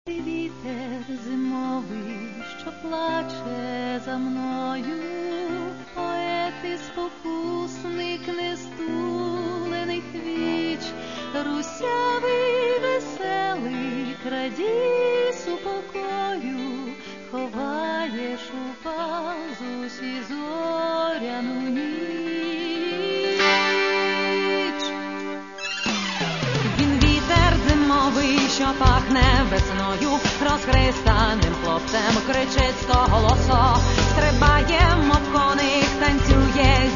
Вітер зимовий, що плаче за мною, поет і спокусник нестулених віч, русявий, веселий, крадій супокою, ховаєш у пазусі зоряну ніч. Він вітер зимовий, що пахне весною, розхристаним хлопцем кричить стоголосо, стрибає, мов коник, танцює